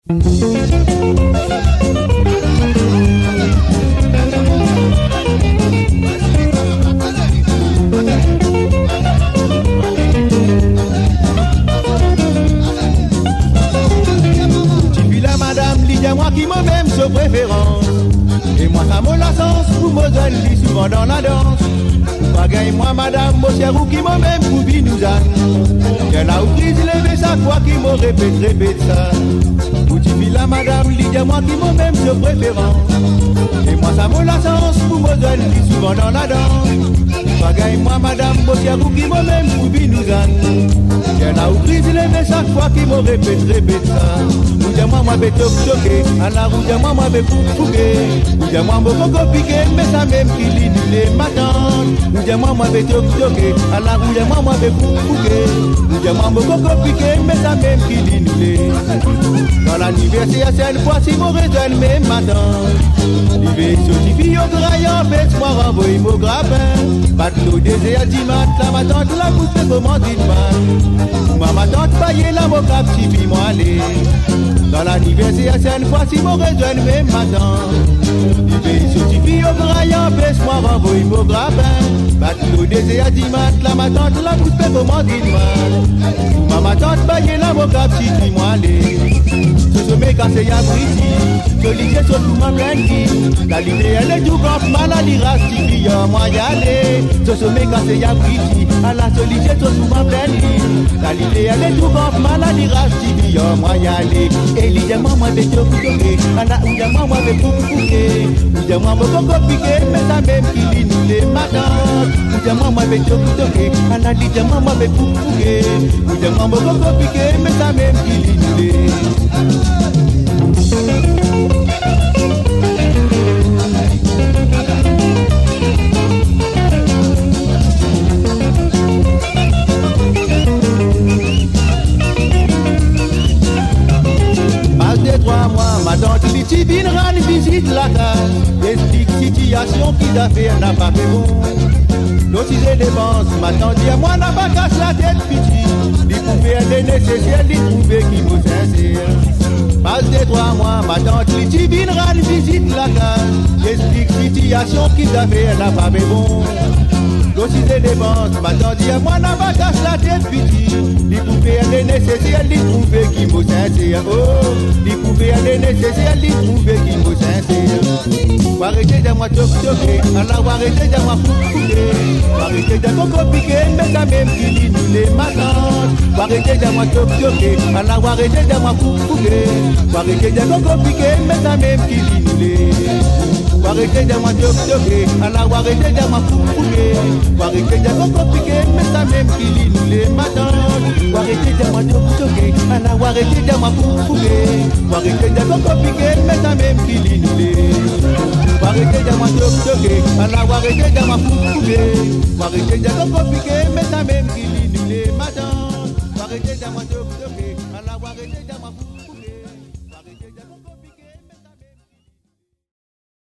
La madame, Lydia, moi qui m'en même sa préférence. Et moi ça me la sens pour Moselle, lit souvent dans la danse. Bagaille moi madame, mon cher ou qui m'en même pour Binouzane. Qu'elle a pris levé sa fois qui me répète ça. Boutifie la madame, Lydia, moi qui m'en même sa préférence. Et moi ça me la sens pour Moselle, lit souvent dans la danse. Bagaille moi madame, mon cher ou qui m'en même pour Binouzane. Qu'elle a pris levé sa fois qui me répète ça. Moi be toqué, à la roue moi be fouqué. Moi beaucoup piqué, mais ça même qui lit ma tante. Moi be toqué, à la roue moi be fouqué. Moi beaucoup piqué, mais ça même qui lit. Dans l'anniversaire, c'est une fois si mon raisonne, mais ma tante. L'hiver certifié au graillon, baisse-moi renvoyer mon grappin. Pas de l'eau désert, dimanche, là ma tante, la bouche de comment dit-moi. Ma tante, paye la moca, petit moi aller. Dans l'anniversaire, c'est une fois si mon rejoint même matin. L'hiver certifié au graillon, baisse-moi renvoyer mon grappin. Pas de l'eau désert, dimanche, là ma tante, la bouche de comment dit-moi. Ma tante, paye la moca, petit moi aller. Ce sommet cassé y'a briti, solide sur tout ma blanqui. La l'idée elle est tout grand, maladie rastique, moi y aller. Ce sommet cassé y'a briti, à la solide sur tout ma blanqui. La l'idée elle est tout grand, maladie rastique, moi y aller. Et l'idée moi vais te couper, à la ouïa moi vais couper. Ouïa moi me piquer, mais ça même qui lit nous les matins. Ouïa moi vais te couper, à la l'idée moi vais couper. Ouïa moi me piquer, mais ça même qui lit nous les. Passe des 3 mois, ma tante Liti viendra visite la case. Explique situation qui d'affaires n'a pas fait bon. Notiser dépenses, ma tante dit à moi n'a pas casse la tête petit. Les pouvait des nécessaires, les trouver qui vous sincère. Passe des 3 mois, ma tante Liti viendra visite la case. Explique situation qui d'affaires n'a pas fait bon. Notiser dépenses, ma tante dit à moi n'a pas casse la tête petit. Les pouvait des nécessaires, les trouver qui vous sincère. Oh, les pouvait des nécessaires, les trouver qui vous sincère. Arrêtez de moi toquer, alors arrêtez de moi fouquer. Arrêtez de coco piquer, mais ça même qui dit nous les matins. Arrêtez de moi toquer, alors arrêtez de moi fouquer. Arrêtez de coco piquer, mais ça même qui dit nous les. Arrêtez de moi toquer, alors arrêtez de moi fouquer. Arrêtez de coco piquer, mais ça même qui dit nous les matins. Arrêtez de moi toquer, alors arrêtez de moi fouquer. Arrêtez de coco piquer, mais ça même qui dit nous les. Arrêtez de moi toquer, alors arrêtez de moi fouquer. Arrêtez de coco piquer, mais ça même qui dit